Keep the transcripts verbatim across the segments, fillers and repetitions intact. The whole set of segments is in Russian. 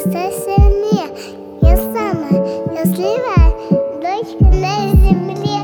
Оставься мне, я самая счастливая дочка на земле.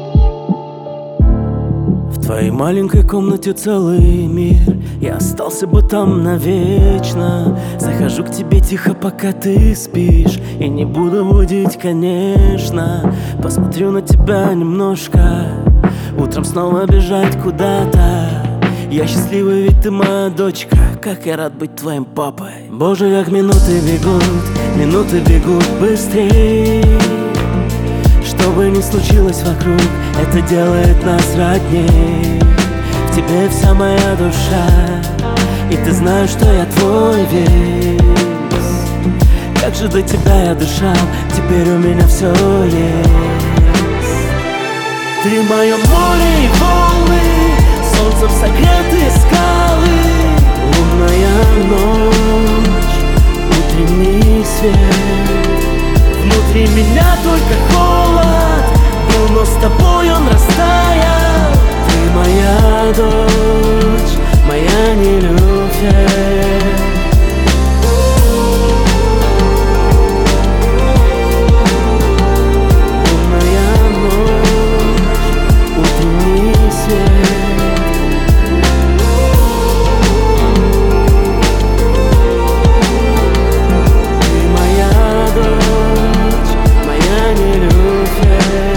В твоей маленькой комнате целый мир, я остался бы там навечно. Захожу к тебе тихо, пока ты спишь, и не буду будить, конечно. Посмотрю на тебя немножко, утром снова бежать куда-то. Я счастливый, ведь ты моя дочка, как я рад быть твоим папой. Боже, как минуты бегут, минуты бегут быстрей. Что бы ни случилось вокруг, это делает нас родней. В тебе вся моя душа, и ты знаешь, что я твой весь. Как же до тебя я дышал, теперь у меня все есть. Ты мое море и волны, солнцем согретые скалы, лунная ночь, утренний свет. Внутри меня только холод был, но с тобой он растаял. Ты моя дочь, моя Нилюфер. Лунная ночь, утренний свет. Ты моя дочь, моя Нилюфер.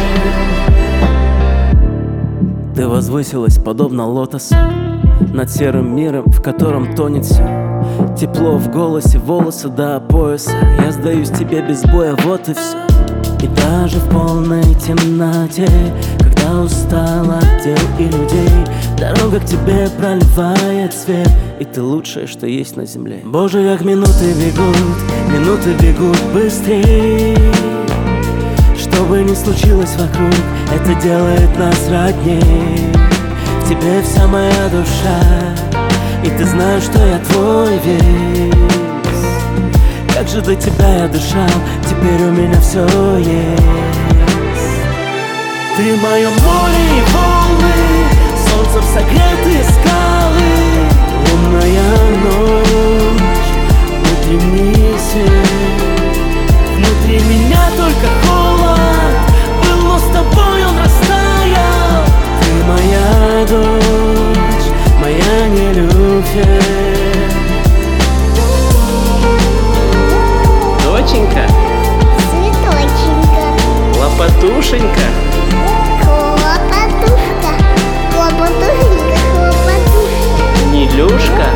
Ты возвысилась подобно лотосу над серым миром, в котором тонет все. Тепло в голосе, волосы до пояса. Я сдаюсь тебе без боя, вот и все. И даже в полной темноте, когда устал от дел и людей, дорога к тебе проливает свет, и ты лучшее, что есть на земле. Боже, как минуты бегут, минуты бегут быстрей. Что бы ни случилось вокруг, это делает нас родней. В тебе вся моя душа, и ты знаешь, что я твой весь. Как же до тебя я дышал, теперь у меня все есть. Ты мое море и волны, солнцем согретые скалы, лунная ночь, утренний свет. Внутри меня только холод был, но с тобой он растаял. Ты моя дочь, моя Нилюфер. Доченька, Цветоченька, лопатушенька, хлопотушка, хлопотушенька, хлопотушка. Нилюшка.